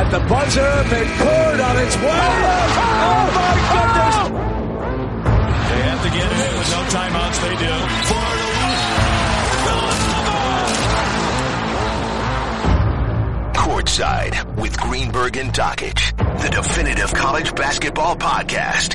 The buzzer, McCord on its way. Oh, my goodness. They have to get it in with no timeouts. They do. Courtside with Greenberg and Dockich, the definitive college basketball podcast.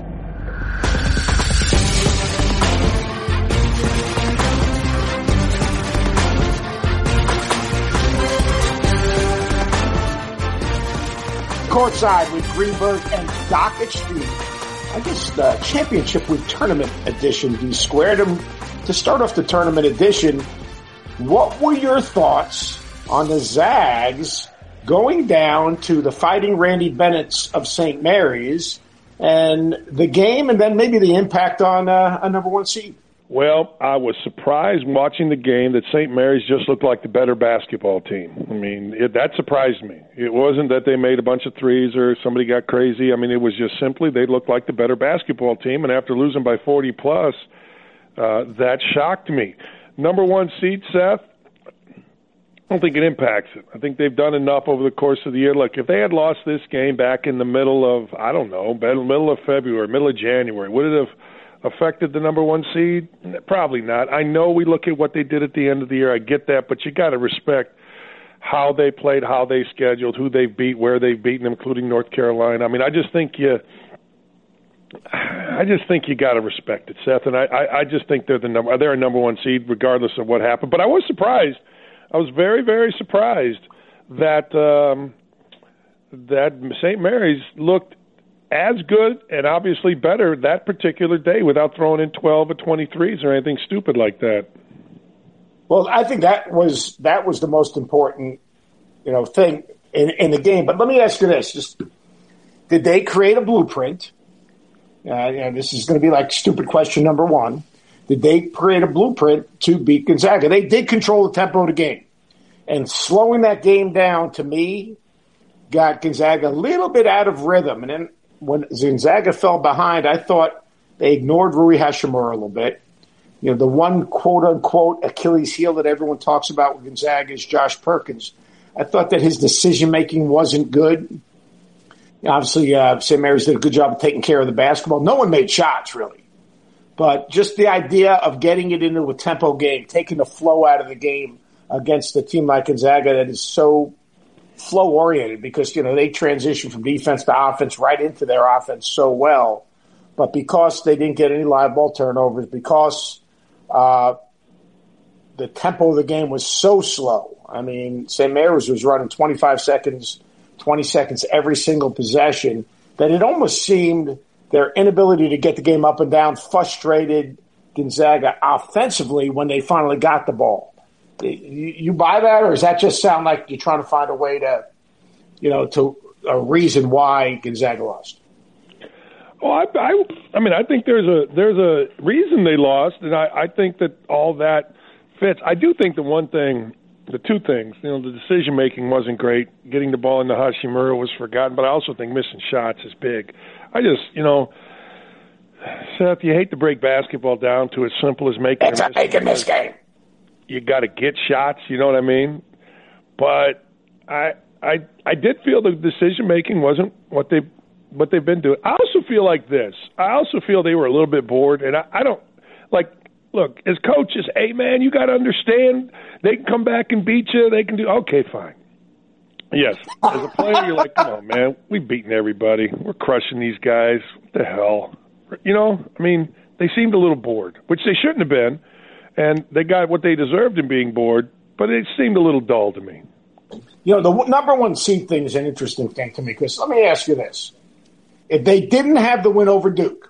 Courtside with Greenberg and Dockich, the Championship Week Tournament Edition, D Squared. And to start off the Tournament Edition, what were your thoughts on the Zags going down to the Fighting Randy Bennett's of St. Mary's and the game, and then maybe the impact on a number one seed? Well, I was surprised watching the game that St. Mary's just looked like the better basketball team. I mean, that surprised me. It wasn't that they made a bunch of threes or somebody got crazy. I mean, it was just simply they looked like the better basketball team, and after losing by 40-plus, that shocked me. Number one seed, Seth, I don't think it impacts it. I think they've done enough over the course of the year. Look, if they had lost this game back in the middle of, middle of February, middle of January, would it have affected the number one seed? Probably not. I know we look at what they did at the end of the year. I get that, but you got to respect how they played, how they scheduled, who they beat, where they've beaten them, including North Carolina. I mean, I just think you got to respect it, Seth. And I just think they're a number one seed regardless of what happened. But I was surprised. I was very, very surprised that St. Mary's looked as good and obviously better that particular day without throwing in 12 or 23s or anything stupid like that. Well, I think that was the most important, thing in the game. But let me ask you this: did they create a blueprint? This is going to be like stupid question number one. Did they create a blueprint to beat Gonzaga? They did control the tempo of the game, and slowing that game down to me got Gonzaga a little bit out of rhythm. And then when Gonzaga fell behind, I thought they ignored Rui Hachimura a little bit. The one quote-unquote Achilles heel that everyone talks about with Gonzaga is Josh Perkins. I thought that his decision-making wasn't good. Obviously, St. Mary's did a good job of taking care of the basketball. No one made shots, really. But just the idea of getting it into a tempo game, taking the flow out of the game against a team like Gonzaga that is so flow-oriented because, they transition from defense to offense right into their offense so well. But because they didn't get any live ball turnovers, because the tempo of the game was so slow. I mean, St. Mary's was running 25 seconds, 20 seconds every single possession, that it almost seemed their inability to get the game up and down frustrated Gonzaga offensively when they finally got the ball. You buy that, or does that just sound like you're trying to find a way to, to a reason why Gonzaga lost? Well, I think there's a reason they lost, and I think that all that fits. I do think the two things, the decision making wasn't great. Getting the ball into Hachimura was forgotten, but I also think missing shots is big. I just, Seth, you hate to break basketball down to as simple as making a miss game. You got to get shots, you know what I mean? But I did feel the decision making wasn't what they've been doing. I also feel like this. I also feel they were a little bit bored, and I don't like. Look, as coaches, hey man, you got to understand they can come back and beat you. They can do okay, fine. Yes, as a player, you're like, come on, man, we've beaten everybody. We're crushing these guys. What the hell? They seemed a little bored, which they shouldn't have been. And they got what they deserved in being bored, but it seemed a little dull to me. The number one seed thing is an interesting thing to me, because let me ask you this. If they didn't have the win over Duke,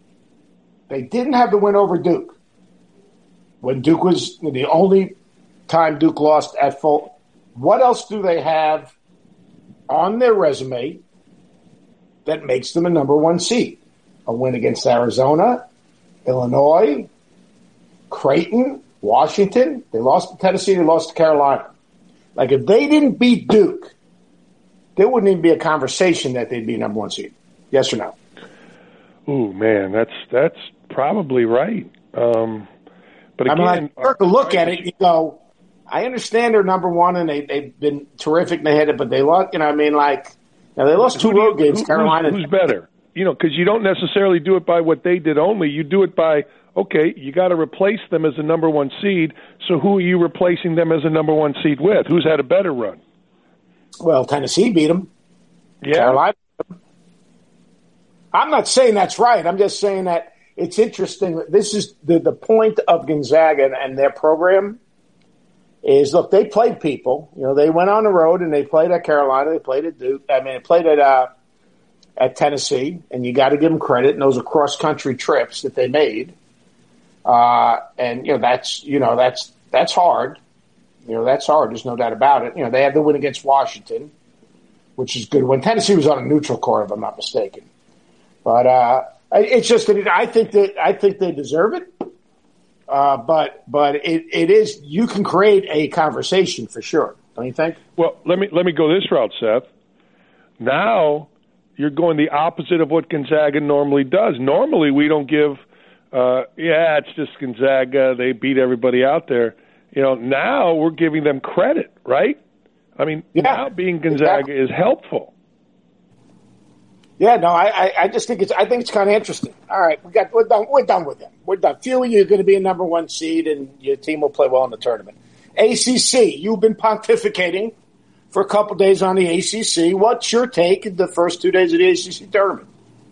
when Duke was the only time Duke lost at full, what else do they have on their resume that makes them a number one seed? A win against Arizona, Illinois, Creighton, Washington. They lost to Tennessee. They lost to Carolina. Like, if they didn't beat Duke, there wouldn't even be a conversation that they'd be number one seed. Yes or no? Ooh, man, that's probably right. But again, to look at it, I understand they're number one and they've been terrific and they had it, but they lost. Now, they lost 2 road games, Carolina. Who's better? Because you don't necessarily do it by what they did only. You do it by, okay, you got to replace them as a number 1 seed. So who are you replacing them as a number 1 seed with? Who's had a better run? Well, Tennessee beat them. Yeah. Carolina beat them. I'm not saying that's right. I'm just saying that it's interesting. This is the point of Gonzaga and their program is, look, they played people. They went on the road and they played at Carolina. They played at Duke. They played at Tennessee, and you got to give them credit. And those are cross-country trips that they made. That's hard. That's hard. There's no doubt about it. They had the win against Washington, which is good. When Tennessee was on a neutral court, if I'm not mistaken. But it's just that I think they deserve it. But it is, you can create a conversation for sure. Don't you think? Well, let me go this route, Seth. Now you're going the opposite of what Gonzaga normally does. Normally we don't give, it's just Gonzaga. They beat everybody out there. Now we're giving them credit, right? Now being Gonzaga is helpful. Yeah, no, I just think I think it's kind of interesting. All right, we're done with them. We're done. Feel you're going to be a number 1 seed and your team will play well in the tournament. ACC, you've been pontificating for a couple days on the ACC. What's your take in the first 2 days of the ACC tournament?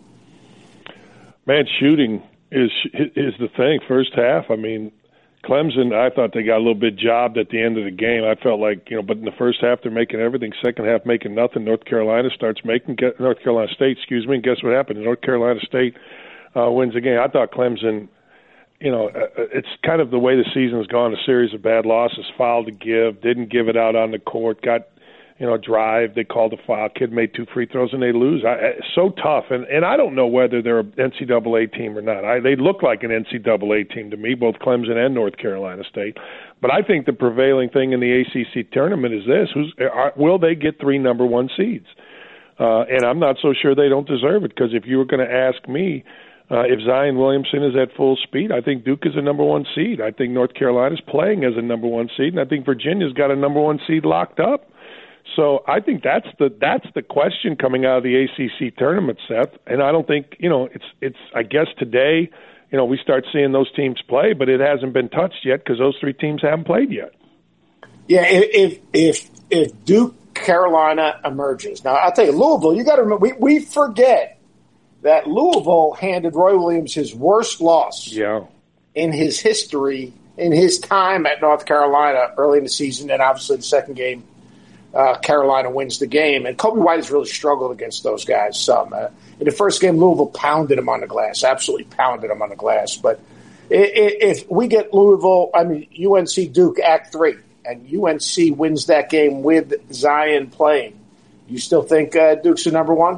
Man, shooting is the thing. First half, Clemson, I thought they got a little bit jobbed at the end of the game. I felt like, but in the first half they're making everything. Second half making nothing. North Carolina State, and guess what happened? North Carolina State wins the game. I thought Clemson, it's kind of the way the season's gone, a series of bad losses, foul to give, didn't give it out on the court, got drive, they called a foul, kid made 2 free throws, and they lose. So tough. And I don't know whether they're an NCAA team or not. They look like an NCAA team to me, both Clemson and North Carolina State. But I think the prevailing thing in the ACC tournament is this. Will they get 3 number 1 seeds? And I'm not so sure they don't deserve it, because if you were going to ask me, if Zion Williamson is at full speed, I think Duke is a number 1 seed. I think North Carolina's playing as a number 1 seed, and I think Virginia's got a number 1 seed locked up. So I think that's the question coming out of the ACC tournament, Seth. And I don't think, it's I guess today, we start seeing those teams play, but it hasn't been touched yet because those 3 teams haven't played yet. Yeah, if Duke Carolina emerges. Now, I'll tell you, Louisville, you got to remember, we forget that Louisville handed Roy Williams his worst loss in his history, in his time at North Carolina early in the season, and obviously the second game. Carolina wins the game, and Kobe White has really struggled against those guys some. In the first game, Louisville pounded him on the glass, absolutely pounded him on the glass. But if we get UNC Duke Act 3, and UNC wins that game with Zion playing, you still think Duke's the number 1?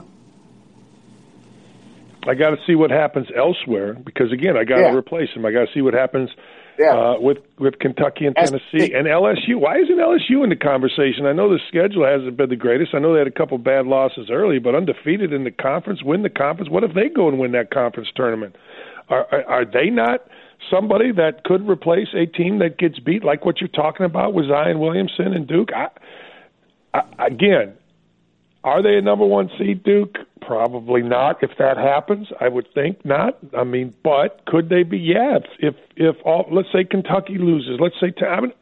I got to see what happens elsewhere, because, again, I got to replace him. I got to see what happens with Kentucky and Tennessee and LSU. Why isn't LSU in the conversation? I know the schedule hasn't been the greatest. I know they had a couple bad losses early, but undefeated in the conference, win the conference. What if they go and win that conference tournament? Are they not somebody that could replace a team that gets beat like what you're talking about with Zion Williamson and Duke? Again, are they a number 1 seed, Duke? Probably not. If that happens, I would think not. But could they be? Yeah. If let's say Kentucky loses, let's say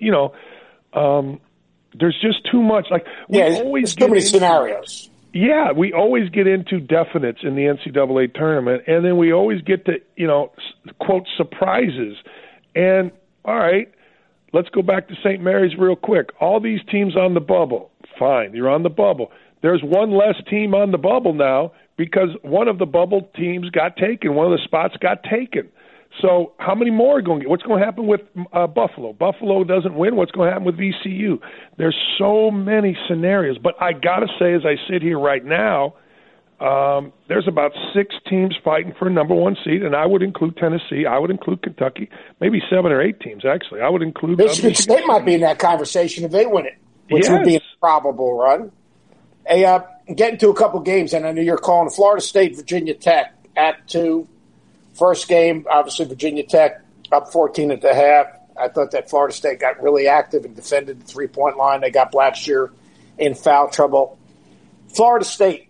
there's just too much. There's too many scenarios. Yeah, we always get into definites in the NCAA tournament, and then we always get to quote surprises. And all right, let's go back to St. Mary's real quick. All these teams on the bubble, fine, you're on the bubble. There's one less team on the bubble now because one of the bubble teams got taken. One of the spots got taken. So how many more are going to get? What's going to happen with Buffalo? Buffalo doesn't win. What's going to happen with VCU? There's so many scenarios. But I got to say, as I sit here right now, there's about 6 teams fighting for a number 1 seed, and I would include Tennessee. I would include Kentucky. Maybe 7 or 8 teams, actually. I would include Michigan State might be in that conversation if they win it, which would be a probable run. Hey, getting to a couple games, and I know you're calling Florida State, Virginia Tech at 2. First game, obviously Virginia Tech up 14 at the half. I thought that Florida State got really active and defended the 3-point line. They got Blackshear in foul trouble. Florida State,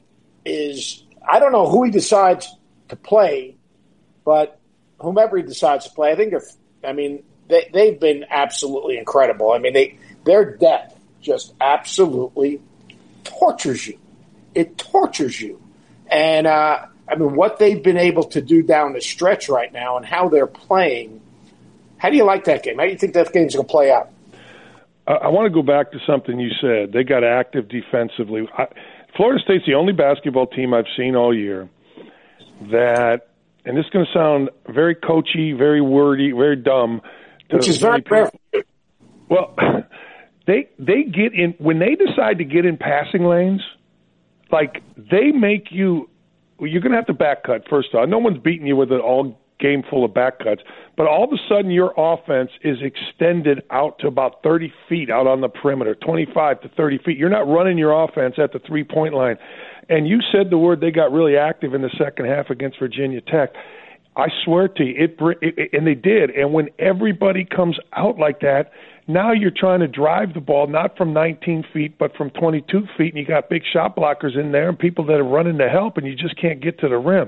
is I don't know who he decides to play, but whomever he decides to play, I think they've been absolutely incredible. I mean, their depth just absolutely tortures you. It tortures you. And, what they've been able to do down the stretch right now and how they're playing, how do you like that game? How do you think that game's going to play out? I want to go back to something you said. They got active defensively. Florida State's the only basketball team I've seen all year that, and this is going to sound very coachy, very wordy, very dumb. Which is very rare. Well, they get in, when they decide to get in passing lanes, like they make you, you're going to have to back cut first off. No one's beating you with an all game full of back cuts, but all of a sudden your offense is extended out to about 30 feet out on the perimeter, 25 to 30 feet. You're not running your offense at the 3-point line. And you said the word, they got really active in the second half against Virginia Tech. I swear to you, and they did. And when everybody comes out like that, now you're trying to drive the ball not from 19 feet but from 22 feet, and you got big shot blockers in there and people that are running to help, and you just can't get to the rim.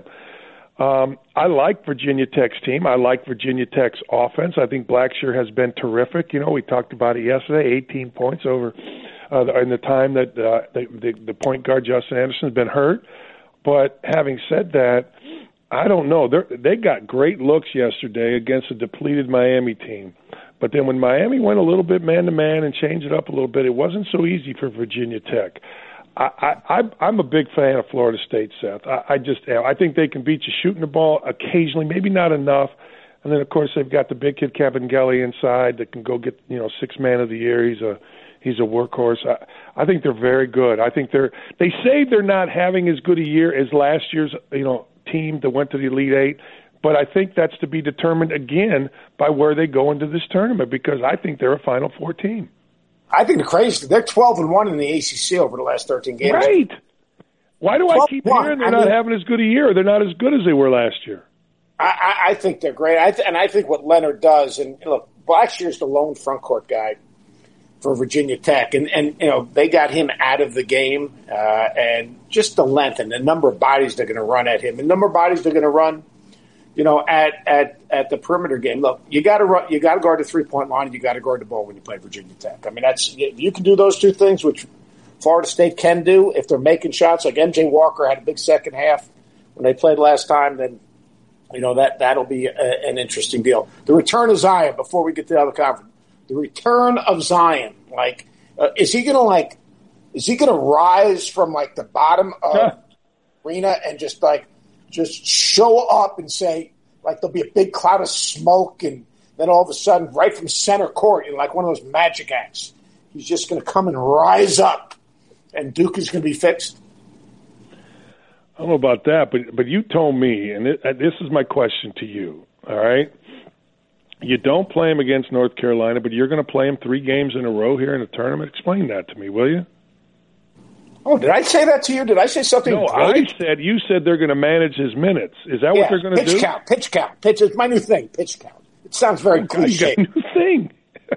I like Virginia Tech's team. I like Virginia Tech's offense. I think Blackshear has been terrific. You know, we talked about it yesterday, 18 points over in the time that the point guard, Justin Anderson, has been hurt. But having said that, I don't know. They got great looks yesterday against a depleted Miami team. But then when Miami went a little bit man-to-man and changed it up a little bit, it wasn't so easy for Virginia Tech. I'm a big fan of Florida State, Seth. I think they can beat you shooting the ball occasionally, maybe not enough. And then, of course, they've got the big kid Kabengele inside that can go get, sixth man of the year. He's a workhorse. I think they're very good. I think they say they're not having as good a year as last year's, team that went to the Elite Eight. But I think that's to be determined again by where they go into this tournament, because I think they're a Final Four team. I think they're 12-1 in the ACC over the last 13 games. Right. Why do I keep hearing they're not having as good a year? They're not as good as they were last year. I think they're great. I think what Leonard does, and look, Blackshear's the lone front court guy for Virginia Tech, and they got him out of the game, and just the length and the number of bodies they're going to run at him, the number of bodies they're going to run, at the perimeter game. Look, you got to guard the 3-point line, and you got to guard the ball when you play Virginia Tech. I mean, you can do those two things, which Florida State can do if they're making shots. Like MJ Walker had a big second half when they played last time. Then that'll be an interesting deal. The return of Zion. Before we get to the other conference, the return of Zion. Like, is he gonna rise from like the bottom of the arena and just show up and say, like, there'll be a big cloud of smoke, and then all of a sudden, right from center court, like one of those magic acts, he's just going to come and rise up, and Duke is going to be fixed? I don't know about that, but you told me, and this is my question to you, all right? You don't play him against North Carolina, but you're going to play him 3 games in a row here in the tournament? Explain that to me, will you? Oh, did I say that to you? Did I say something? No, you said they're going to manage his minutes. Is that what they're going to do? Pitch count. It's my new thing, pitch count. It sounds very cliche. You got a new thing.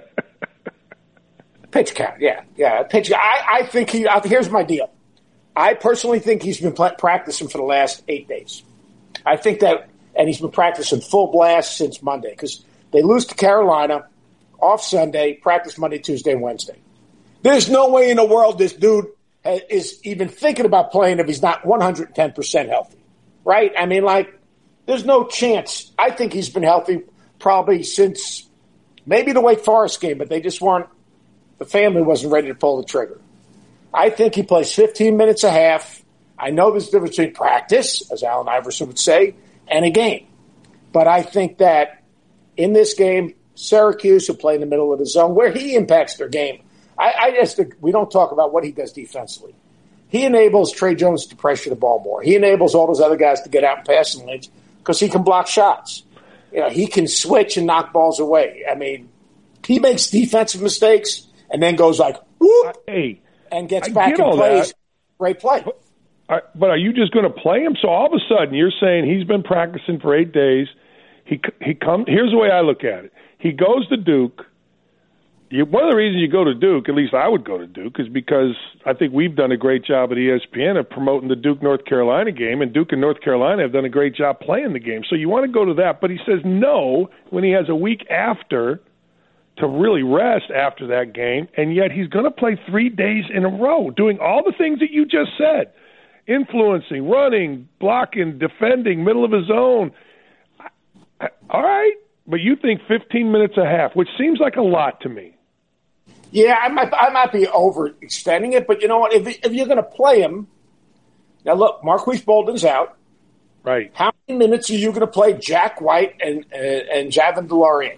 Pitch count, yeah. Pitch count. I think here's my deal. I personally think he's been practicing for the last 8 days. I think that, and he's been practicing full blast since Monday, because they lose to Carolina, off Sunday, practice Monday, Tuesday, and Wednesday. There's no way in the world this dude is even thinking about playing if he's not 110% healthy, right? I mean, there's no chance. I think he's been healthy probably since maybe the Wake Forest game, but they just weren't – the family wasn't ready to pull the trigger. I think he plays 15 minutes a half. I know there's a difference between practice, as Allen Iverson would say, and a game. But I think that in this game, Syracuse, who play in the middle of the zone, where he impacts their game, I just think we don't talk about what he does defensively. He enables Trey Jones to pressure the ball more. He enables all those other guys to get out and pass in lanes because he can block shots. He can switch and knock balls away. I mean, he makes defensive mistakes and then goes like, whoop, and gets back and plays. Great play. But are you just going to play him? So all of a sudden you're saying he's been practicing for 8 days. He comes. Here's the way I look at it. He goes to Duke. one of the reasons you go to Duke, at least I would go to Duke, is because I think we've done a great job at ESPN of promoting the Duke-North Carolina game, and Duke and North Carolina have done a great job playing the game. So you want to go to that. But he says no when he has a week after to really rest after that game, and yet he's going to play 3 days in a row doing all the things that you just said, influencing, running, blocking, defending, middle of his own. All right, but you think 15 minutes a half, which seems like a lot to me. Yeah, I might be overextending it, but you know what? If you're going to play him, now look, Marquise Bolden's out. Right. How many minutes are you going to play Jack White and Javon DeLaurier?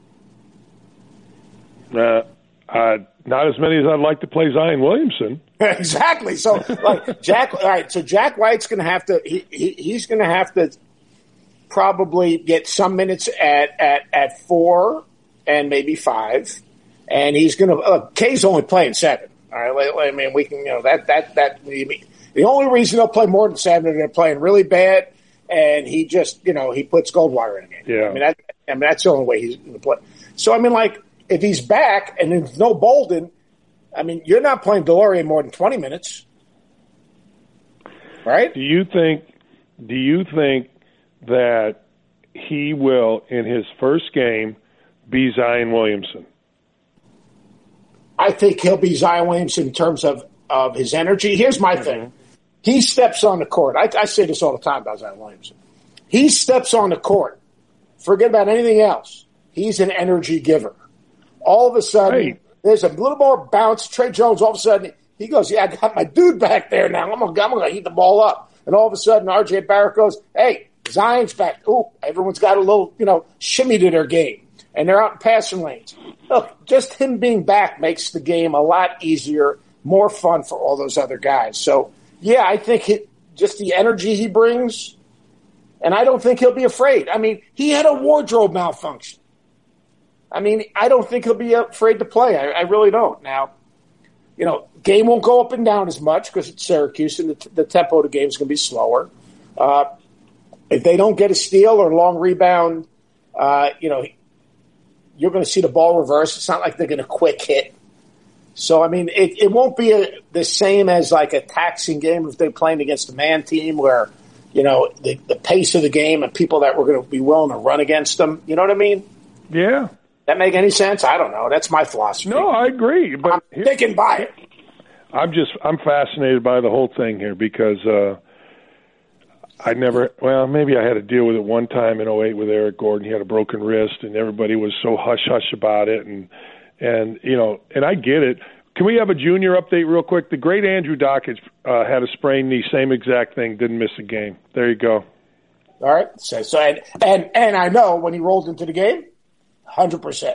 Not as many as I'd like to play Zion Williamson. Exactly. So, like Jack. All right. So Jack White's going to have to. He's going to have to probably get some minutes at 4 and maybe 5. And he's going to K's only playing 7. All right, I mean we can the only reason they'll play more than 7 is they're playing really bad, and he just he puts Goldwire in the game. Yeah, I mean that's the only way he's going to play. So I mean if he's back and there's no Bolden, I mean you're not playing DeLaurier more than 20 minutes, right? Do you think that he will in his first game be Zion Williamson? I think he'll be Zion Williamson in terms of his energy. Here's my thing. He steps on the court. I say this all the time about Zion Williamson. He steps on the court. Forget about anything else. He's an energy giver. All of a sudden, there's a little more bounce. Trey Jones, all of a sudden, he goes, yeah, I got my dude back there now. I'm going to heat the ball up. And all of a sudden, R.J. Barrett goes, hey, Zion's back. Ooh, everyone's got a little, shimmy to their game. And they're out in passing lanes. Look, just him being back makes the game a lot easier, more fun for all those other guys. So, yeah, I think just the energy he brings, and I don't think he'll be afraid. I mean, he had a wardrobe malfunction. I mean, I don't think he'll be afraid to play. I really don't. Now, game won't go up and down as much because it's Syracuse, and the tempo of the game is going to be slower. If they don't get a steal or a long rebound, you're going to see the ball reverse. It's not like they're going to quick hit. So, I mean, it won't be the same as like a taxing game if they're playing against a man team where, the pace of the game and people that were going to be willing to run against them. You know what I mean? Yeah. That make any sense? I don't know. That's my philosophy. No, I agree. But I'm sticking by it. I'm fascinated by the whole thing here because maybe I had to deal with it one time in 2008 with Eric Gordon. He had a broken wrist, and everybody was so hush-hush about it. And I get it. Can we have a junior update real quick? The great Andrew Dockage had a sprained knee, same exact thing, didn't miss a game. There you go. All right. So and I know when he rolled into the game, 100%.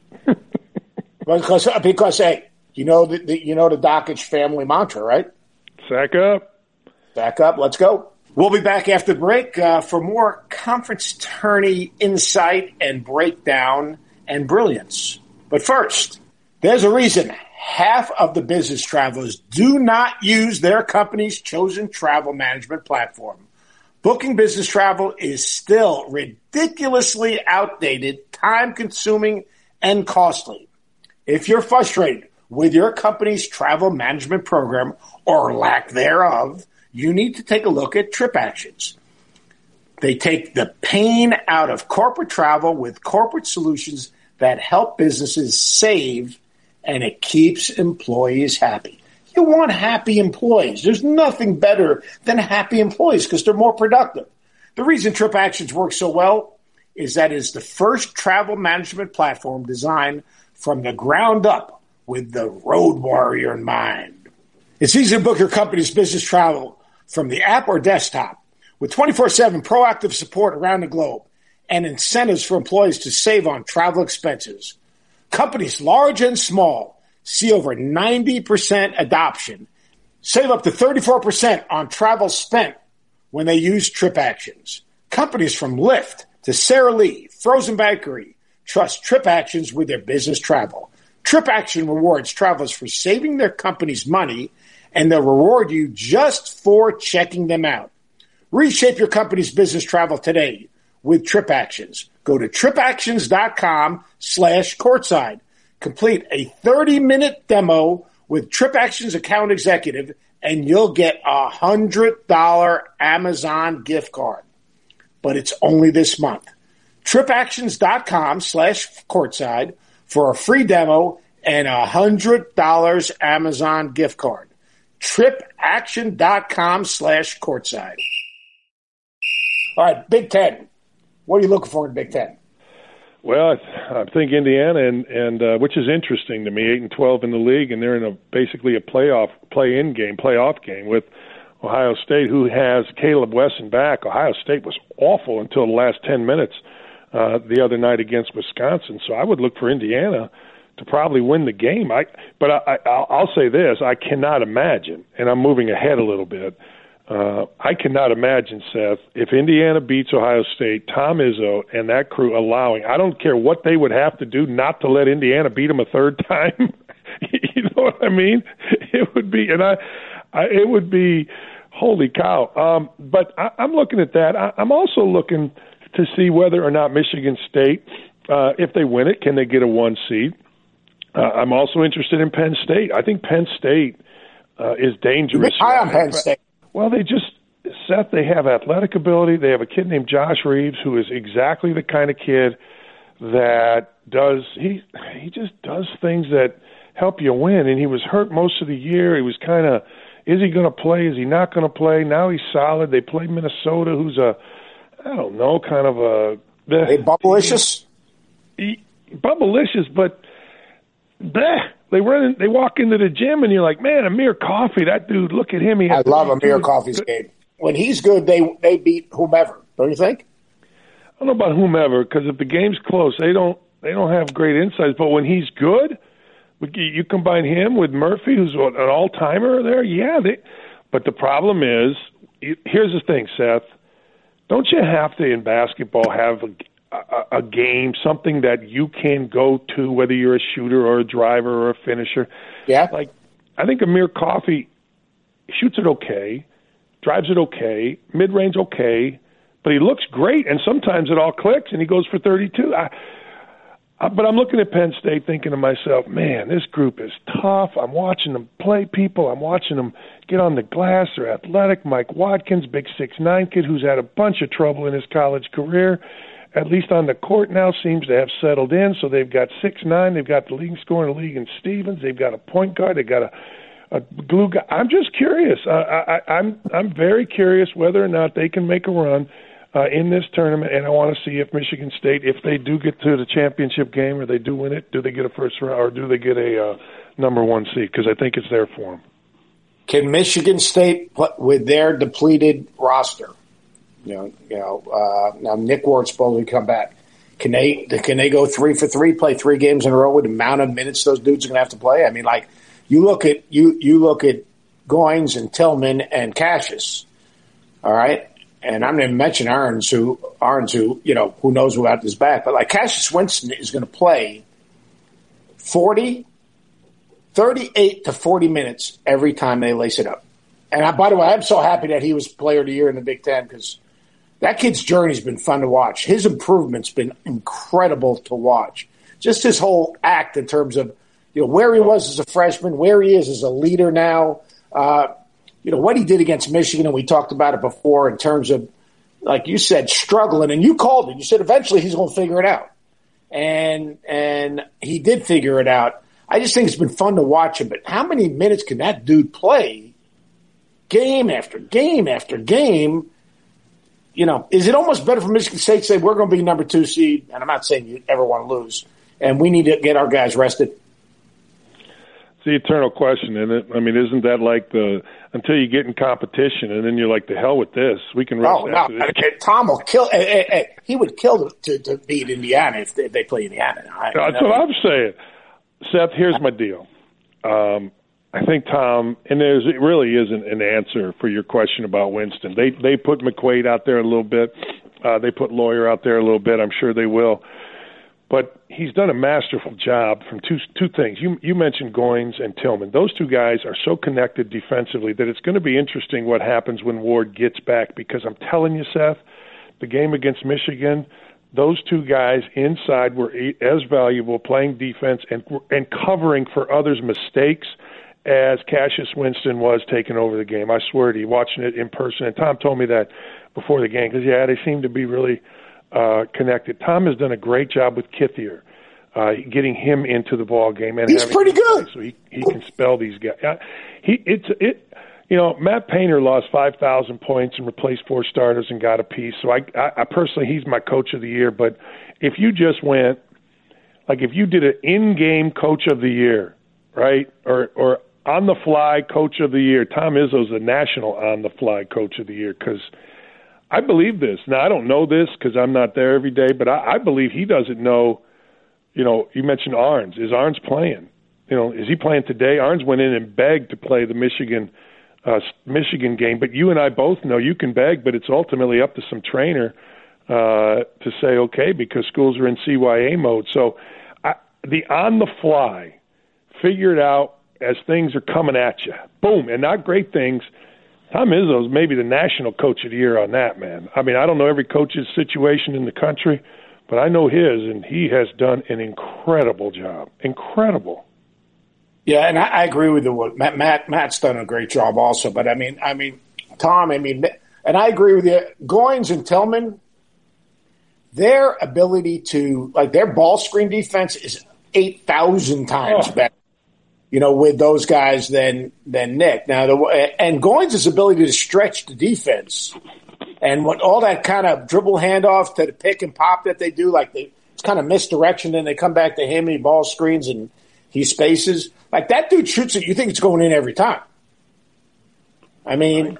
because hey, the Dockage family mantra, right? Sack up. Sack up. Let's go. We'll be back after the break for more conference tourney insight and breakdown and brilliance. But first, there's a reason half of the business travelers do not use their company's chosen travel management platform. Booking business travel is still ridiculously outdated, time-consuming, and costly. If you're frustrated with your company's travel management program or lack thereof, you need to take a look at TripActions. They take the pain out of corporate travel with corporate solutions that help businesses save, and it keeps employees happy. You want happy employees. There's nothing better than happy employees because they're more productive. The reason TripActions works so well is that it's the first travel management platform designed from the ground up with the road warrior in mind. It's easy to book your company's business travel from the app or desktop with 24/7 proactive support around the globe and incentives for employees to save on travel expenses. Companies large and small see over 90% adoption, save up to 34% on travel spent when they use TripActions. Companies from Lyft to Sara Lee, Frozen Bakery, trust TripActions with their business travel. TripAction rewards travelers for saving their company's money, and they'll reward you just for checking them out. Reshape your company's business travel today with TripActions. Go to tripactions.com/courtside. Complete a 30-minute demo with TripAction's account executive, and you'll get a $100 Amazon gift card. But it's only this month. TripActions.com/courtside for a free demo and a $100 Amazon gift card. TripAction.com/courtside. All right, Big Ten. What are you looking for in Big Ten? Well, I think Indiana, and which is interesting to me, 8-12 in the league, and they're in basically a playoff game with Ohio State, who has Caleb Wesson back. Ohio State was awful until the last 10 minutes the other night against Wisconsin. So I would look for Indiana to probably win the game. But I'll say this: I cannot imagine, and I'm moving ahead a little bit. I cannot imagine, Seth, if Indiana beats Ohio State, Tom Izzo and that crew allowing, I don't care what they would have to do not to let Indiana beat them a third time. You know what I mean? It would be, it would be, holy cow. But I'm looking at that. I'm also looking to see whether or not Michigan State, if they win it, can they get a 1 seed? I'm also interested in Penn State. I think Penn State is dangerous. High on Penn State. Well, Seth, they have athletic ability. They have a kid named Josh Reeves who is exactly the kind of kid that he just does things that help you win. And he was hurt most of the year. He was kind of, is he going to play? Is he not going to play? Now he's solid. They played Minnesota, who's kind of a... They bubblicious? Bubblicious, but... Bleh. They walk into the gym, and you're like, man, Amir Coffey, that dude, look at him. I love Amir Coffey's game. When he's good, they beat whomever, don't you think? I don't know about whomever, because if the game's close, they don't have great insights. But when he's good, you combine him with Murphy, who's an all-timer there, but the problem is, here's the thing, Seth. Don't you have to, in basketball, have a game, something that you can go to, whether you're a shooter or a driver or a finisher? Yeah. Like, I think Amir Coffey shoots it okay, drives it okay, mid-range okay, but he looks great, and sometimes it all clicks, and he goes for 32. But I'm looking at Penn State thinking to myself, man, this group is tough. I'm watching them play people. I'm watching them get on the glass. They're athletic. Mike Watkins, big 6'9" kid who's had a bunch of trouble in his college career, at least on the court now, seems to have settled in. So they've got 6'9". They've got the leading scorer in the league in Stevens. They've got a point guard. They've got a glue guy. I'm just curious. I'm very curious whether or not they can make a run in this tournament, and I want to see if Michigan State, if they do get to the championship game or they do win it, do they get a first round or do they get a number 1 seed? Because I think it's there for them. Can Michigan State, with their depleted roster, now Nick Ward's supposed to come back, can they go 3 for 3, play 3 games in a row with the amount of minutes those dudes are going to have to play? I mean, like you look at Goins and Tillman and Cassius, all right. And I'm going to mention Arns, who who knows about his back. But like Cassius Winston is going to play 38 to 40 minutes every time they lace it up. And by the way, I'm so happy that he was Player of the Year in the Big Ten because that kid's journey's been fun to watch. His improvement's been incredible to watch. Just his whole act in terms of where he was as a freshman, where he is as a leader now. What he did against Michigan, and we talked about it before in terms of, like you said, struggling, and you called it. You said eventually he's going to figure it out. And he did figure it out. I just think it's been fun to watch him. But how many minutes can that dude play game after game after game? Is it almost better for Michigan State to say we're going to be number 2 seed, and I'm not saying you ever want to lose, and we need to get our guys rested? It's the eternal question, isn't it? I mean, isn't that like until you get in competition and then you're like, the hell with this. We can rest after this. Tom will kill. He would kill to beat Indiana if they play Indiana. That's what I'm saying. Seth, here's my deal. I think Tom, and it really isn't an answer for your question about Winston. They put McQuaid out there a little bit. They put Lawyer out there a little bit. I'm sure they will. But he's done a masterful job from two things. You mentioned Goins and Tillman. Those 2 guys are so connected defensively that it's going to be interesting what happens when Ward gets back, because I'm telling you, Seth, the game against Michigan, those two guys inside were as valuable playing defense and covering for others' mistakes as Cassius Winston was taking over the game. I swear to you, watching it in person, and Tom told me that before the game, because, they seem to be really connected. Tom has done a great job with Kithier, getting him into the ball game. And he's pretty good. So he can spell these guys. Matt Painter lost 5,000 points and replaced 4 starters and got a piece. So I personally, he's my coach of the year. But if you just went, like if you did an in-game coach of the year, right, or on-the-fly coach of the year, Tom Izzo's the national on-the-fly coach of the year, because I believe this. Now, I don't know this because I'm not there every day, but I believe he doesn't know. You mentioned Arns. Is Arns playing? Is he playing today? Arns went in and begged to play the Michigan game, but you and I both know you can beg, but it's ultimately up to some trainer to say okay, because schools are in CYA mode. So the on-the-fly, figure it out as things are coming at you. Boom, and not great things. Tom Izzo's maybe the national coach of the year on that, man. I mean, I don't know every coach's situation in the country, but I know his, and he has done an incredible job. Incredible. Yeah, and I agree with you. Matt's done a great job also. But, I mean, Tom, and I agree with you. Goins and Tillman, their ability to, like, their ball screen defense is 8,000 times better, with those guys than Nick. Now, and Goins' ability to stretch the defense and what all that kind of dribble handoff to the pick and pop that they do, like it's kind of misdirection, then they come back to him, he ball screens and he spaces. Like that dude shoots it, you think it's going in every time. I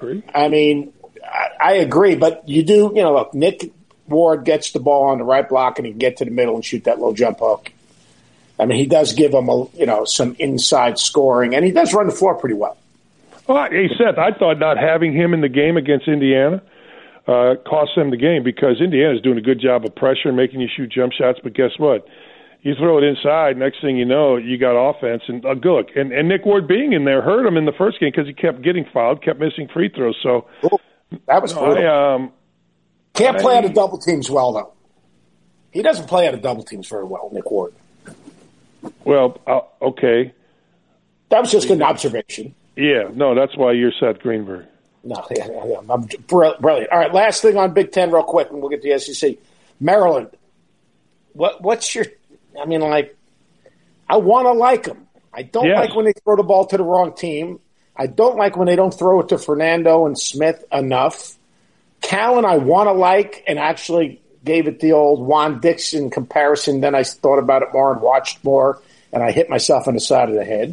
agree, but you do, look, Nick Ward gets the ball on the right block and he can get to the middle and shoot that low jump hook. I mean, he does give them some inside scoring, and he does run the floor pretty well. Well, hey, Seth, I thought not having him in the game against Indiana cost them the game, because Indiana's doing a good job of pressure and making you shoot jump shots, but guess what? You throw it inside, next thing you know, you got offense. And look, and Nick Ward being in there hurt him in the first game because he kept getting fouled, kept missing free throws. So that was brutal. Can't play out of double teams well, though. He doesn't play out of double teams very well, Nick Ward. Well, okay. That was just an observation. Yeah, no, that's why you're Seth Greenberg. No, I'm brilliant. All right, last thing on Big Ten real quick, and we'll get to the SEC. Maryland, what's your – I mean, like, I want to like them. I don't like when they throw the ball to the wrong team. I don't like when they don't throw it to Fernando and Smith enough. Callan I want to like, and actually gave it the old Juan Dixon comparison. Then I thought about it more and watched more, and I hit myself on the side of the head.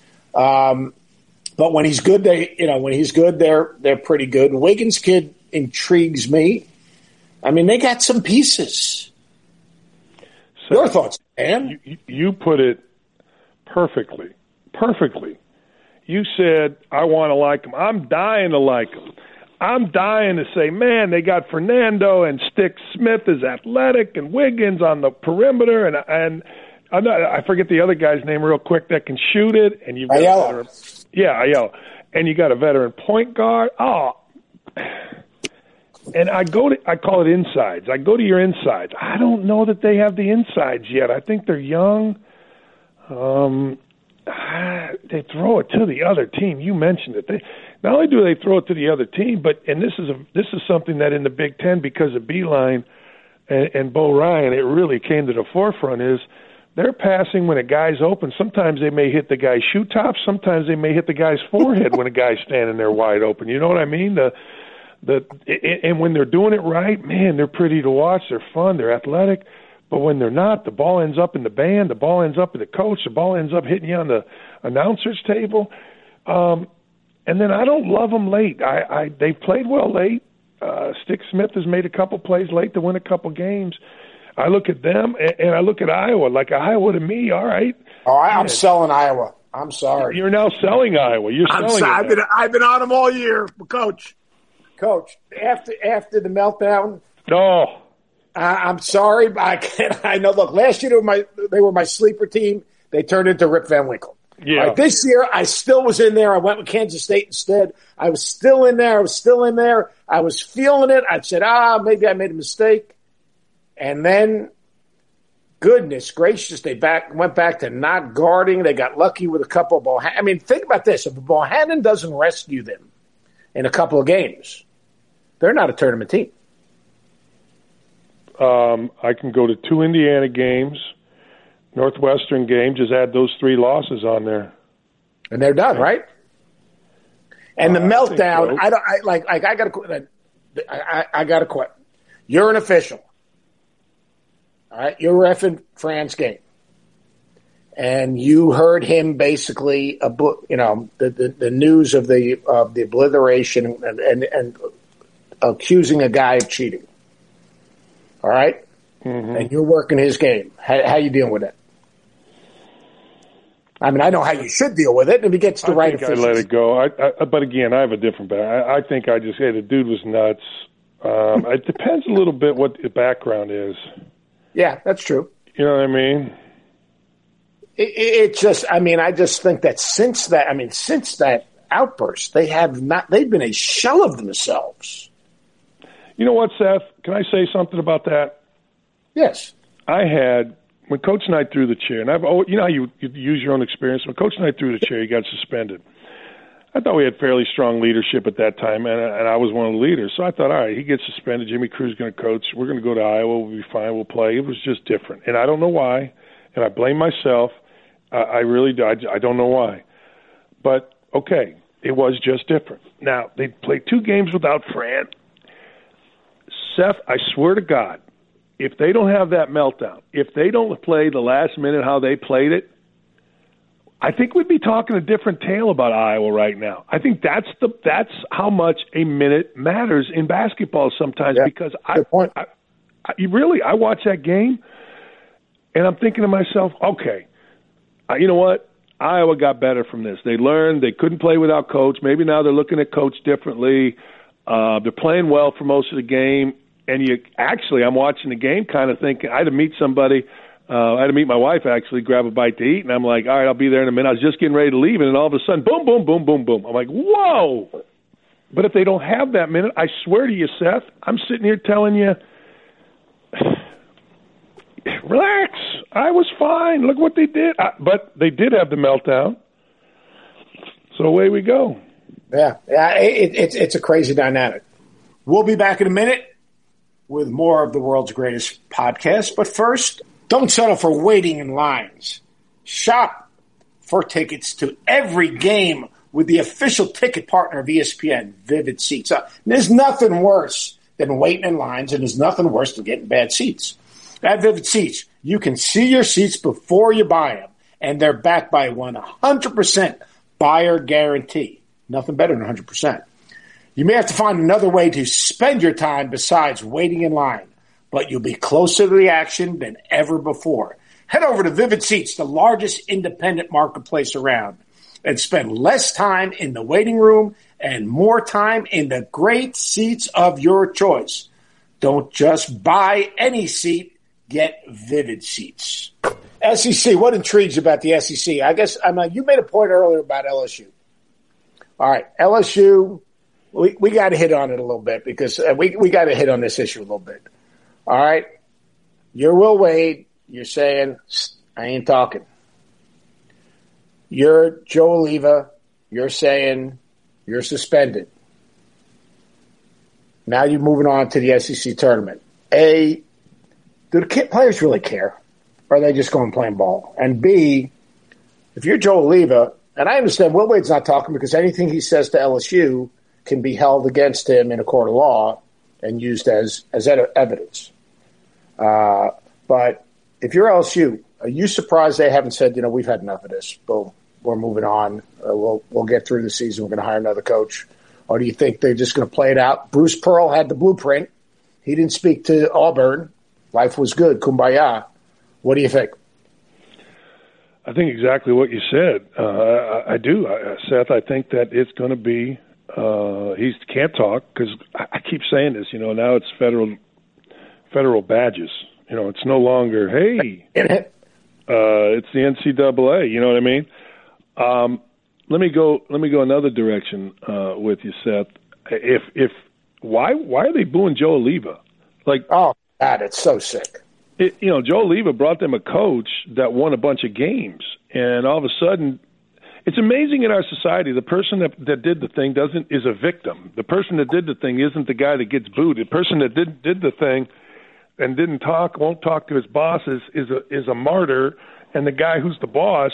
But when he's good, they're pretty good. Wiggins kid intrigues me. I mean, they got some pieces. So your thoughts, Dan? You put it perfectly. Perfectly. You said, I want to like them. I'm dying to like them. I'm dying to say, man, they got Fernando and Stick Smith is athletic and Wiggins on the perimeter. And I forget the other guy's name real quick that can shoot it. And you've got Ayala. Ayala. And you got a veteran point guard. Oh, and I call it insides. I go to your insides. I don't know that they have the insides yet. I think they're young. They throw it to the other team. You mentioned it. Not only do they throw it to the other team, but this is something that in the Big Ten, because of Beeline and Bo Ryan, it really came to the forefront, is they're passing when a guy's open. Sometimes they may hit the guy's shoe top. Sometimes they may hit the guy's forehead when a guy's standing there wide open. You know what I mean? And when they're doing it right, man, they're pretty to watch. They're fun. They're athletic. But when they're not, the ball ends up in the band. The ball ends up in the coach. The ball ends up hitting you on the announcer's table. And then I don't love them late. They've played well late. Stick Smith has made a couple plays late to win a couple games. I look at them, and I look at Iowa. Like Iowa to me, all right. Oh, I'm selling Iowa. I'm sorry. You're now selling Iowa. I've been on them all year, Coach. After the meltdown. No. I'm sorry, but I know. Look, last year they were my sleeper team. They turned into Rip Van Winkle. Yeah. Right, this year, I still was in there. I went with Kansas State instead. I was still in there. I was feeling it. I said, maybe I made a mistake. And then, goodness gracious, they went back to not guarding. They got lucky with a couple of ball. I mean, think about this. If Bohannon doesn't rescue them in a couple of games, they're not a tournament team. I can go to 2 Indiana games, Northwestern game, just add those 3 losses on there. And they're done, right? And the meltdown, I got to quit. You're an official. All right, you're reffing Fran's game, and you heard him basically, the news of the obliteration and accusing a guy of cheating. All right, and you're working his game. How you dealing with it? I mean, I know how you should deal with it if he gets the right officials. I let it go. But again, I have a different background. I think I just say the dude was nuts. It depends a little bit what the background is. Yeah, that's true. You know what I mean? It just, I mean, I just think that since that outburst, they've been a shell of themselves. You know what, Seth? Can I say something about that? Yes. When Coach Knight threw the chair, and you know how you use your own experience. When Coach Knight threw the chair, he got suspended. I thought we had fairly strong leadership at that time, and I was one of the leaders. So I thought, all right, he gets suspended. Jimmy Cruz is going to coach. We're going to go to Iowa. We'll be fine. We'll play. It was just different, and I don't know why. And I blame myself. I really do. I don't know why. But okay, it was just different. Now they played 2 games without Fran. Seth, I swear to God, if they don't have that meltdown, if they don't play the last minute how they played it, I think we'd be talking a different tale about Iowa right now. I think that's how much a minute matters in basketball sometimes, because I watch that game and I'm thinking to myself, okay, you know what? Iowa got better from this. They learned they couldn't play without Coach. Maybe now they're looking at Coach differently. They're playing well for most of the game. And I'm watching the game kind of thinking, I had to meet somebody. I had to meet my wife, actually, grab a bite to eat, and I'm like, all right, I'll be there in a minute. I was just getting ready to leave, and then all of a sudden, boom, boom, boom, boom, boom. I'm like, whoa! But if they don't have that minute, I swear to you, Seth, I'm sitting here telling you, relax. I was fine. Look what they did. But they did have the meltdown. So away we go. Yeah, it's a crazy dynamic. We'll be back in a minute with more of the world's greatest podcast. But first, don't settle for waiting in lines. Shop for tickets to every game with the official ticket partner of ESPN, Vivid Seats. There's nothing worse than waiting in lines, and there's nothing worse than getting bad seats. At Vivid Seats, you can see your seats before you buy them, and they're backed by 100% buyer guarantee. Nothing better than 100%. You may have to find another way to spend your time besides waiting in line, but you'll be closer to the action than ever before. Head over to Vivid Seats, the largest independent marketplace around, and spend less time in the waiting room and more time in the great seats of your choice. Don't just buy any seat, get Vivid Seats. SEC, what intrigues you about the SEC? I guess you made a point earlier about LSU. All right, LSU, we got to hit on it a little bit because we got to hit on this issue a little bit. All right, you're Will Wade. You're saying, I ain't talking. You're Joe Oliva. You're saying you're suspended. Now you're moving on to the SEC tournament. A, do the players really care? Or are they just going playing ball? And B, if you're Joe Oliva, and I understand Will Wade's not talking because anything he says to LSU can be held against him in a court of law and used as evidence. But if you're LSU, are you surprised they haven't said, we've had enough of this? Boom, we're moving on. We'll get through the season. We're going to hire another coach. Or do you think they're just going to play it out? Bruce Pearl had the blueprint. He didn't speak to Auburn. Life was good. Kumbaya. What do you think? I think exactly what you said. I do, Seth. I think that it's going to be he can't talk because I keep saying this. Now it's federal badges. It's no longer it's the NCAA. You know what I mean? Let me go another direction with you, Seth. If why are they booing Joe Oliva? God, it's so sick. Joe Leva brought them a coach that won a bunch of games, and all of a sudden, it's amazing in our society. The person that did the thing is a victim. The person that did the thing isn't the guy that gets booed. The person that did the thing and won't talk to his boss is a martyr, and the guy who's the boss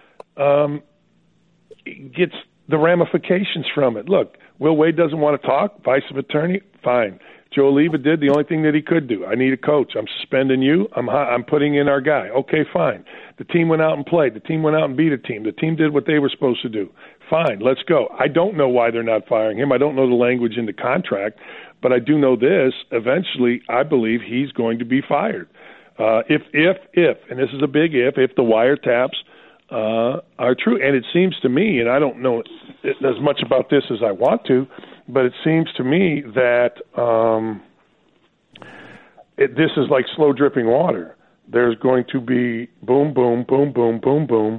gets the ramifications from it. Look, Will Wade doesn't want to talk. Vice of attorney, fine. Joe Leva did the only thing that he could do. I need a coach. I'm suspending you. I'm putting in our guy. Okay, fine. The team went out and played. The team went out and beat a team. The team did what they were supposed to do. Fine, let's go. I don't know why they're not firing him. I don't know the language in the contract, but I do know this. Eventually, I believe he's going to be fired. If, and this is a big if the wiretaps are true. And it seems to me, and I don't know as much about this as I want to, but it seems to me that this is like slow dripping water. There's going to be boom, boom, boom, boom, boom, boom.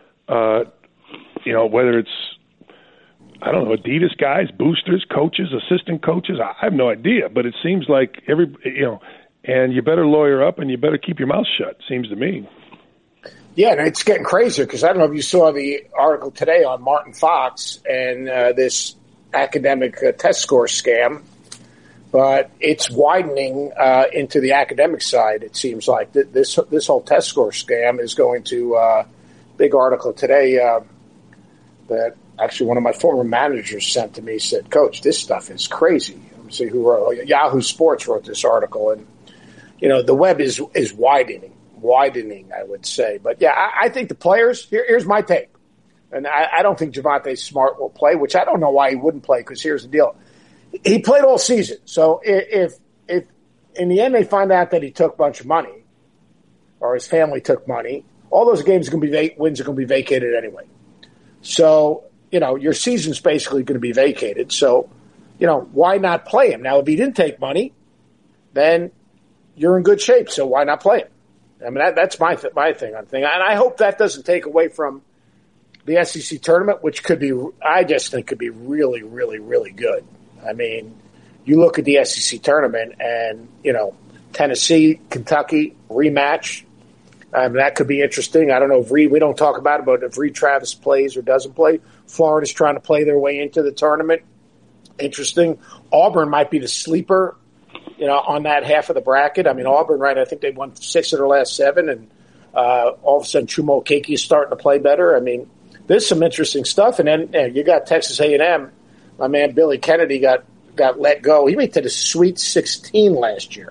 Whether it's, I don't know, Adidas guys, boosters, coaches, assistant coaches, I have no idea. But it seems like and you better lawyer up and you better keep your mouth shut, seems to me. Yeah, and it's getting crazier because I don't know if you saw the article today on Martin Fox and this academic test score scam, but it's widening into the academic side. It seems like this whole test score scam is going to big article today that actually one of my former managers sent to me, said, "Coach, this stuff is crazy." Let me see who wrote. Yahoo Sports wrote this article, and the web is widening, I would say. But yeah, I think the players. Here's my take. And I don't think Javonte Smart will play, which I don't know why he wouldn't play, because here's the deal. He played all season. So if in the end they find out that he took a bunch of money or his family took money, all those games wins are going to be vacated anyway. So, your season's basically going to be vacated. So, why not play him? Now, if he didn't take money, then you're in good shape. So why not play him? I mean, that's my thing. And I hope that doesn't take away from the SEC tournament, which I just think could be really, really, really good. I mean, you look at the SEC tournament and, Tennessee, Kentucky, rematch. That could be interesting. I don't know if we don't talk about it, but if Reed Travis plays or doesn't play, Florida's trying to play their way into the tournament. Interesting. Auburn might be the sleeper, on that half of the bracket. I mean, Auburn, right, I think they won 6 of their last 7, and all of a sudden Chuma Okeke is starting to play better. I mean, there's some interesting stuff. And then you got Texas A&M. My man Billy Kennedy got let go. He made it to the Sweet 16 last year,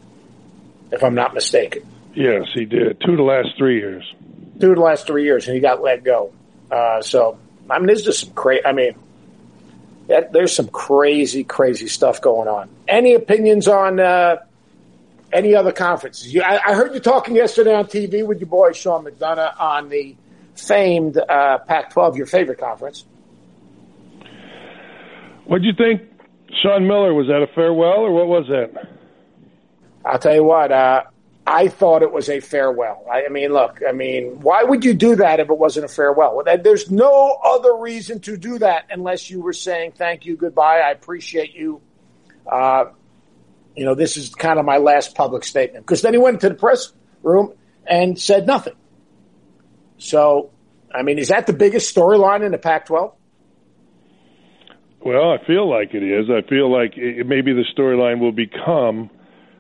if I'm not mistaken. Yes, he did. 2 of the last 3 years. 2 of the last 3 years, and he got let go. So, I mean, there's just some there's some crazy, crazy stuff going on. Any opinions on any other conferences? I heard you talking yesterday on TV with your boy Sean McDonough on the famed Pac-12, your favorite conference. What'd you think, Sean Miller? Was that a farewell, or what was that? I'll tell you what, I thought it was a farewell. I mean, why would you do that if it wasn't a farewell? There's no other reason to do that unless you were saying thank you, goodbye, I appreciate you. This is kind of my last public statement. Because then he went to the press room and said nothing. So, I mean, is that the biggest storyline in the Pac-12? Well, I feel like it is. I feel like maybe the storyline will become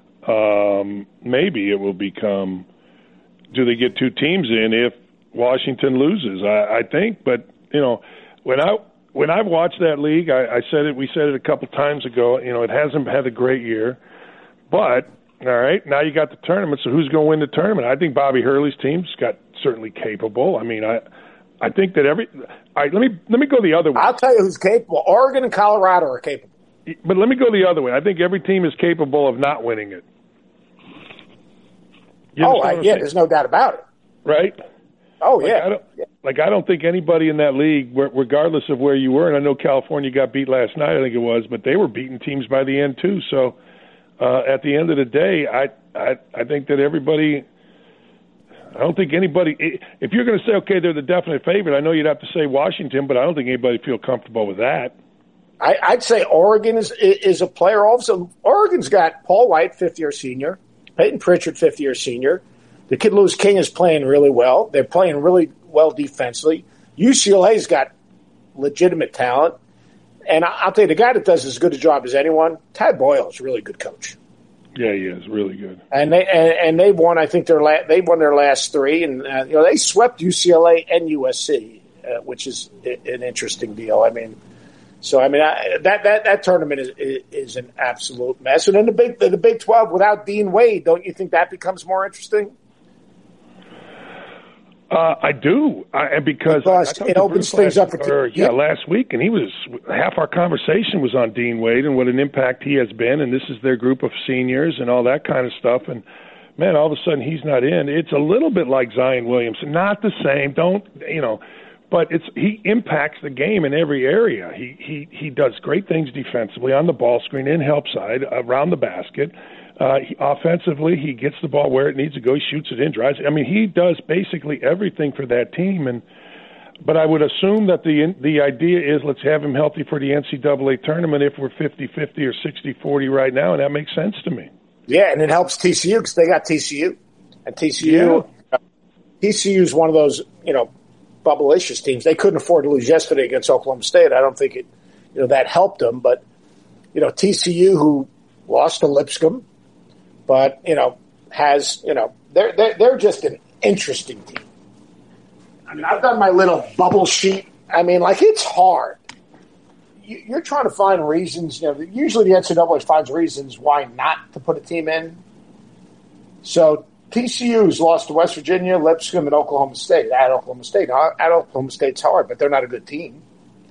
do they get 2 teams in if Washington loses? I think, but when I've watched that league, I said it. We said it a couple times ago. It hasn't had a great year, but all right, now you got the tournament. So who's going to win the tournament? I think Bobby Hurley's team's got certainly capable. I mean, I think that all right, let me go the other way. I'll tell you who's capable. Oregon and Colorado are capable. But let me go the other way. I think every team is capable of not winning it. There's no doubt about it. Right? Oh, yeah. I don't think anybody in that league, regardless of where you were, and I know California got beat last night, I think it was, but they were beating teams by the end too. So at the end of the day, I think that everybody – I don't think anybody – if you're going to say, okay, they're the definite favorite, I know you'd have to say Washington, but I don't think anybody feel comfortable with that. I'd say Oregon is a player. Also, Oregon's got Paul White, fifth-year senior, Peyton Pritchard, fifth-year senior. The kid Lewis King is playing really well. They're playing really well defensively. UCLA's got legitimate talent. And I'll tell you, the guy that does as good a job as anyone, Tad Boyle, is a really good coach. Yeah, he is really good. And they've won. I think they won their last three, and they swept UCLA and USC, which is an interesting deal. That tournament is an absolute mess. And then the Big 12 without Dean Wade, don't you think that becomes more interesting? I do, because it opens things up for last week, and half our conversation was on Dean Wade and what an impact he has been, and this is their group of seniors and all that kind of stuff. And man, all of a sudden he's not in. It's a little bit like Zion Williamson, not the same. But he impacts the game in every area. He does great things defensively on the ball screen, in help side, around the basket. Offensively, he gets the ball where it needs to go. He shoots it in, drives it. He does basically everything for that team. But I would assume that the idea is let's have him healthy for the NCAA tournament if we're 50-50 or 60-40 right now, and that makes sense to me. Yeah, and it helps TCU because they got TCU. And TCU is one of those, bubble-licious teams. They couldn't afford to lose yesterday against Oklahoma State. I don't think that helped them. But, TCU, who lost to Lipscomb, but, has, they're just an interesting team. I've done my little bubble sheet. It's hard. You're trying to find reasons. Usually the NCAA finds reasons why not to put a team in. So TCU's lost to West Virginia, Lipscomb, and Oklahoma State. At Oklahoma State. At Oklahoma State's hard, but they're not a good team.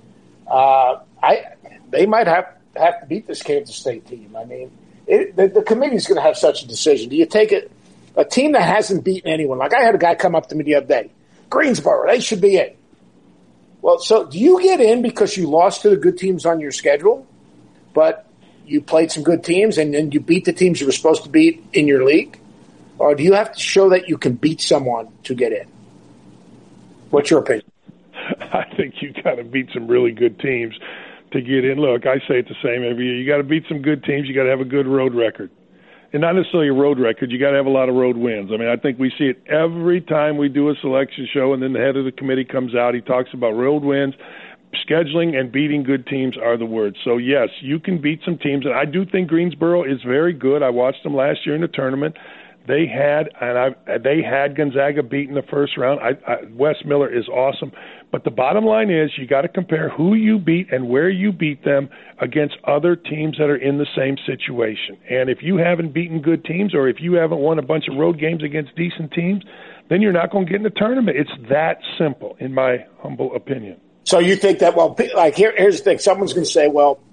They might have to beat this Kansas State team. The committee's going to have such a decision. Do you take a team that hasn't beaten anyone? Like I had a guy come up to me the other day. Greensboro, they should be in. Well, so do you get in because you lost to the good teams on your schedule, but you played some good teams and then you beat the teams you were supposed to beat in your league? Or do you have to show that you can beat someone to get in? What's your opinion? I think you got to beat some really good teams to get in. Look, I say it the same every year. You got to beat some good teams. You got to have a good road record. And not necessarily a road record. You got to have a lot of road wins. I think we see it every time we do a selection show, and then the head of the committee comes out. He talks about road wins. Scheduling and beating good teams are the words. So, yes, you can beat some teams. And I do think Greensboro is very good. I watched them last year in the tournament. They had Gonzaga beat in the first round. Wes Miller is awesome. But the bottom line is you got to compare who you beat and where you beat them against other teams that are in the same situation. And if you haven't beaten good teams or if you haven't won a bunch of road games against decent teams, then you're not going to get in the tournament. It's that simple, in my humble opinion. So you think that, here's the thing. Someone's going to say,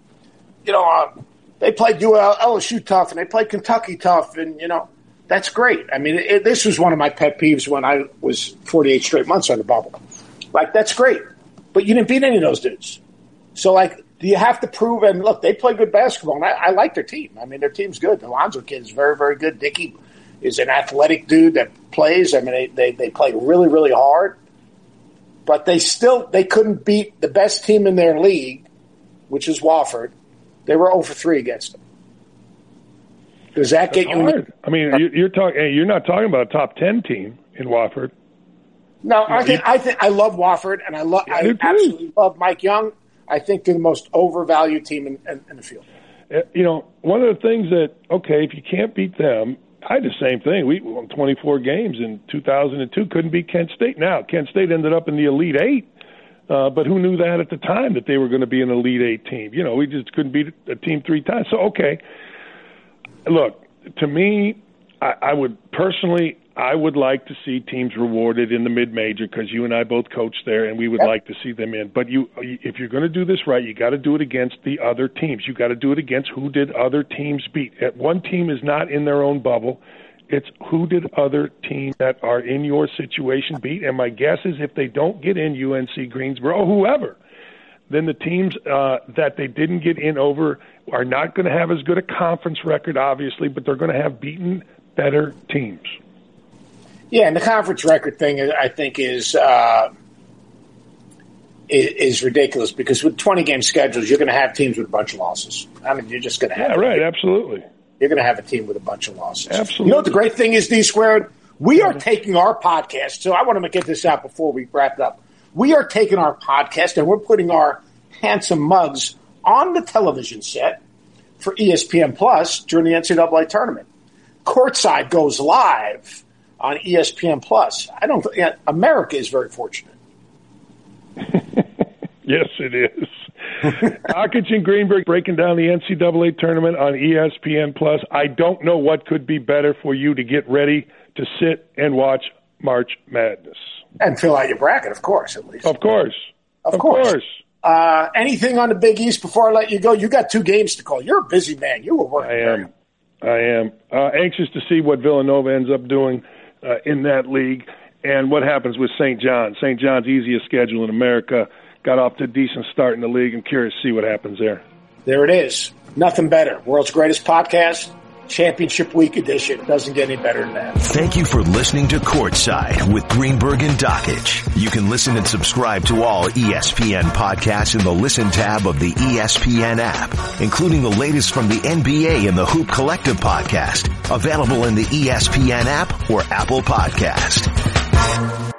they played LSU tough and they played Kentucky tough and, that's great. This was one of my pet peeves when I was 48 straight months on the bubble. That's great. But you didn't beat any of those dudes. So, do you have to prove? And look, they play good basketball, and I like their team. Their team's good. The Alonzo kid is very, very good. Dickey is an athletic dude that plays. They play really, really hard. But they couldn't beat the best team in their league, which is Wofford. They were 0-for-3 against them. Does that get you? You're not talking about a top 10 team in Wofford. No, I love Wofford, and I absolutely love Mike Young. I think they're the most overvalued team in the field. One of the things that, if you can't beat them, I had the same thing. We won 24 games in 2002, couldn't beat Kent State. Now, Kent State ended up in the Elite Eight, but who knew that at the time that they were going to be an Elite Eight team? We just couldn't beat a team 3 times. So, look, to me, I would personally – I would like to see teams rewarded in the mid-major because you and I both coach there, and we would like to see them in. But if you're going to do this right, you got to do it against the other teams. You got to do it against who did other teams beat. One team is not in their own bubble. It's who did other teams that are in your situation beat. And my guess is if they don't get in UNC, Greensboro, or whoever, then the teams that they didn't get in over are not going to have as good a conference record, obviously, but they're going to have beaten better teams. Yeah, and the conference record thing, I think, is is ridiculous because with 20-game schedules, you're going to have teams with a bunch of losses. I mean, you're just going to have. Yeah, right. Absolutely. You're going to have a team with a bunch of losses. Absolutely. You know what the great thing is, D-Squared? We are taking our podcast, so I want to get this out before we wrap up. We are taking our podcast and we're putting our handsome mugs on the television set for ESPN Plus during the NCAA tournament. Courtside goes live on ESPN Plus. America is very fortunate. Yes, it is. Dakich and Greenberg breaking down the NCAA tournament on ESPN Plus. I don't know what could be better for you to get ready to sit and watch March Madness. And fill out your bracket, of course, at least. Of course. Anything on the Big East before I let you go? You got 2 games to call. You're a busy man. You were working. I am. Anxious to see what Villanova ends up doing in that league and what happens with St. John's. St. John's, easiest schedule in America, got off to a decent start in the league. I'm curious to see what happens there. There it is. Nothing better. World's greatest podcast, Championship Week edition. Doesn't get any better than that. Thank you for listening to Courtside with Greenberg and Dakich. You can listen and subscribe to all ESPN podcasts in the Listen tab of the ESPN app, including the latest from the NBA and the Hoop Collective podcast, available in the ESPN app or Apple Podcast.